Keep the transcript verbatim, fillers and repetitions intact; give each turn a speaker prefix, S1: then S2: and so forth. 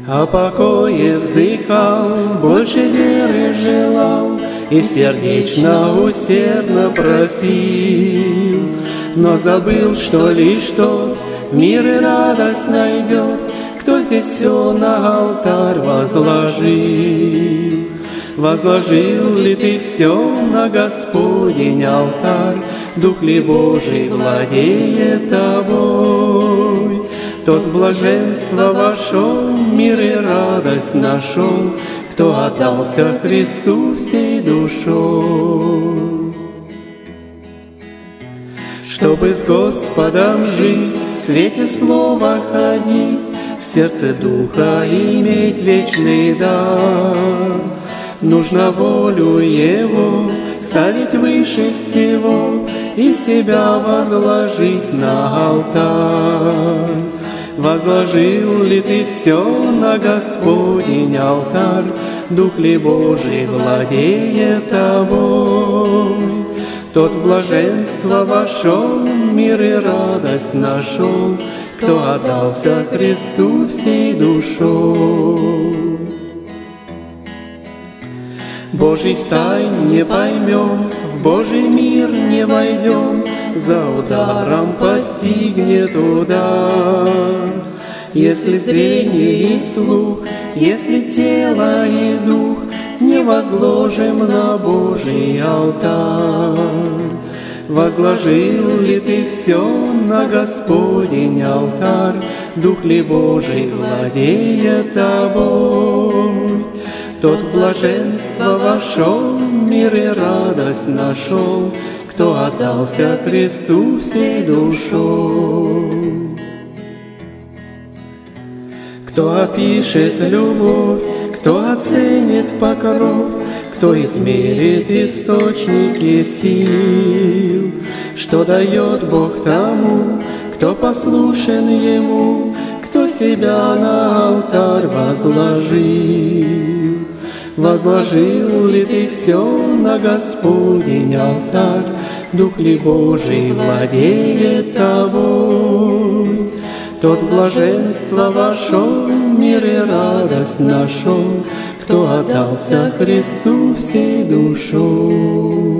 S1: О покое вздыхал, больше веры желал, и сердечно, усердно просил, но забыл, что лишь тот мир и радость найдет, кто здесь все на алтарь возложил. Возложил ли ты все на Господень алтарь? Дух ли Божий владеет тобой? Тот в блаженство вошел, мир и радость нашел, кто отдался Христу всей душой. Чтобы с Господом жить, в свете слова ходить, в сердце Духа иметь вечный дар, нужно волю Его ставить выше всего и себя возложить на алтарь. Возложил ли ты все на Господень алтарь? Дух ли Божий владеет тобой? Тот в блаженство вошел, мир и радость нашел, кто отдался Христу всей душой. Божьих тайн не поймем, в Божий мир не войдем, за ударом постигнет удар. Если зрение и слух, если тело и дух не возложим на Божий алтарь. Возложил ли ты все на Господень алтарь? Дух ли Божий владеет тобой? Тот в блаженство вошел, мир и радость нашел, кто отдался Христу всей душой. Кто опишет любовь, кто оценит покров, кто измерит источники сил, что дает Бог тому, кто послушен Ему, кто себя на алтарь возложил. Возложил ли ты все на Господень алтарь? Дух ли Божий владеет тобой? Тот в блаженство вошел, мир и радость нашел, кто отдался Христу всей душой.